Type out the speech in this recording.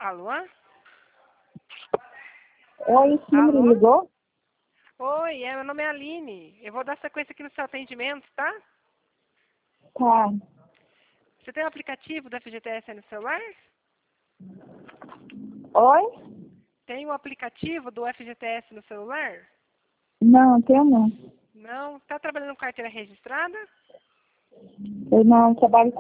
Alô? Oi, esse número Alô? ligou? Oi, meu nome é Aline. Eu vou dar sequência aqui no seu atendimento, tá? Tá. Você tem o aplicativo da FGTS aí no celular? Oi? Tem o aplicativo do FGTS no celular? Não, tenho não. Não? Está trabalhando com carteira registrada? Eu não trabalho